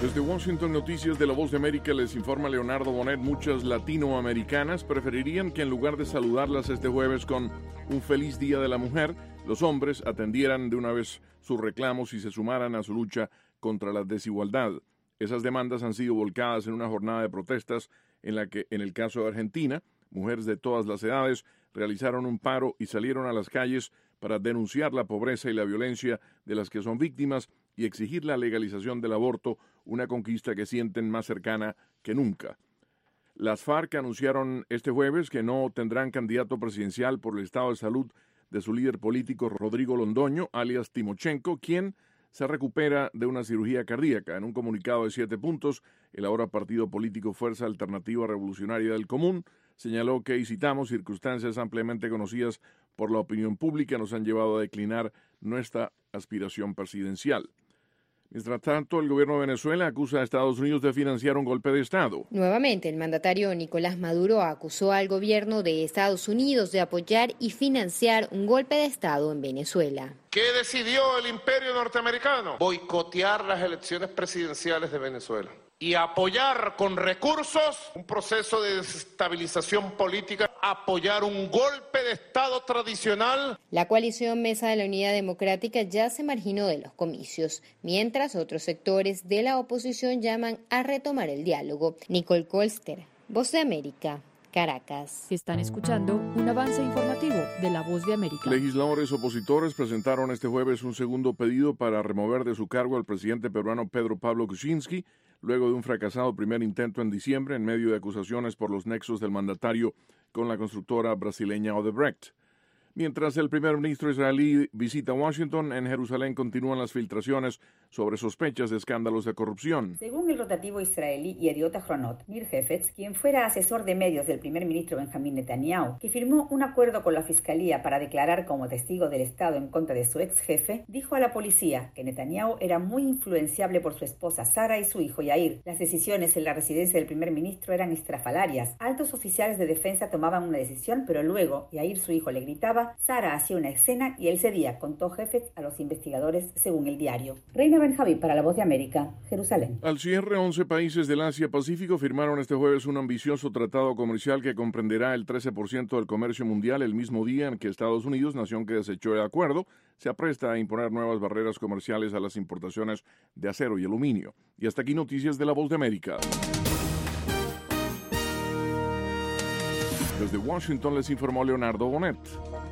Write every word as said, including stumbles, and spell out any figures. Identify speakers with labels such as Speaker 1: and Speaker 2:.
Speaker 1: Desde Washington, Noticias de La Voz de América, les informa Leonardo Bonet. Muchas latinoamericanas preferirían que en lugar de saludarlas este jueves con un feliz Día de la Mujer, los hombres atendieran de una vez sus reclamos y se sumaran a su lucha contra la desigualdad. Esas demandas han sido volcadas en una jornada de protestas en la que, en el caso de Argentina, mujeres de todas las edades realizaron un paro y salieron a las calles para denunciar la pobreza y la violencia de las que son víctimas y exigir la legalización del aborto, una conquista que sienten más cercana que nunca. Las FARC anunciaron este jueves que no tendrán candidato presidencial por el estado de salud de su líder político Rodrigo Londoño, alias Timochenko, quien se recupera de una cirugía cardíaca. En un comunicado de siete puntos, el ahora partido político Fuerza Alternativa Revolucionaria del Común señaló que, y citamos, circunstancias ampliamente conocidas por la opinión pública nos han llevado a declinar nuestra aspiración presidencial. Mientras tanto, el gobierno de Venezuela acusa a Estados Unidos de financiar un golpe de Estado.
Speaker 2: Nuevamente, el mandatario Nicolás Maduro acusó al gobierno de Estados Unidos de apoyar y financiar un golpe de Estado en Venezuela.
Speaker 3: ¿Qué decidió el imperio norteamericano? Boicotear las elecciones presidenciales de Venezuela y apoyar con recursos un proceso de desestabilización política, apoyar un golpe de Estado tradicional.
Speaker 2: La coalición Mesa de la Unidad Democrática ya se marginó de los comicios, mientras otros sectores de la oposición llaman a retomar el diálogo. Nicole Colster, Voz de América, Caracas.
Speaker 4: Están escuchando un avance informativo de La Voz de América.
Speaker 1: Legisladores opositores presentaron este jueves un segundo pedido para remover de su cargo al presidente peruano Pedro Pablo Kuczynski, luego de un fracasado primer intento en diciembre en medio de acusaciones por los nexos del mandatario con la constructora brasileña Odebrecht. Mientras el primer ministro israelí visita Washington, en Jerusalén continúan las filtraciones sobre sospechas de escándalos de corrupción.
Speaker 5: Según el rotativo israelí Yediot Ahronot, Nir Hefetz, quien fuera asesor de medios del primer ministro Benjamín Netanyahu, que firmó un acuerdo con la fiscalía para declarar como testigo del Estado en contra de su ex jefe, dijo a la policía que Netanyahu era muy influenciable por su esposa Sara y su hijo Yair. Las decisiones en la residencia del primer ministro eran estrafalarias. Altos oficiales de defensa tomaban una decisión, pero luego Yair, su hijo, le gritaba. Sara hacía una escena y él cedía, contó Hefetz a los investigadores, según el diario. Reina Benjaví para La Voz de América, Jerusalén.
Speaker 1: Al cierre, once países del Asia-Pacífico firmaron este jueves un ambicioso tratado comercial que comprenderá el trece por ciento del comercio mundial el mismo día en que Estados Unidos, nación que desechó el acuerdo, se apresta a imponer nuevas barreras comerciales a las importaciones de acero y aluminio. Y hasta aquí noticias de La Voz de América. Desde Washington les informó Leonardo Bonet.